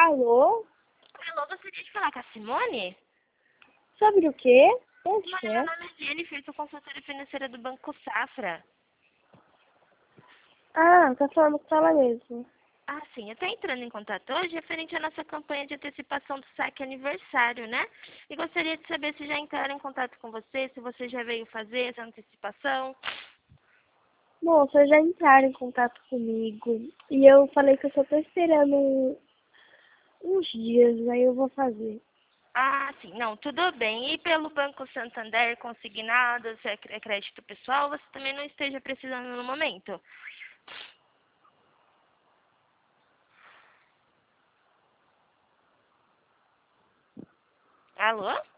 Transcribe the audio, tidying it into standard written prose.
Alô? Alô, gostaria de falar com a Simone? Sobre o quê? Simone, Oxe, meu nome é Jennifer, sou consultora financeira do Banco Safra. Ah, tá falando com ela mesmo. Ah, sim, eu estou entrando em contato hoje referente à nossa campanha de antecipação do saque aniversário, né? E gostaria de saber se já entraram em contato com você, se você já veio fazer essa antecipação. Moça, já entraram em contato comigo. E eu falei que eu só tô esperando uns dias, aí eu vou fazer. Ah, sim, não, tudo bem. E pelo Banco Santander, consignado, se é crédito pessoal, você também não esteja precisando no momento. Alô?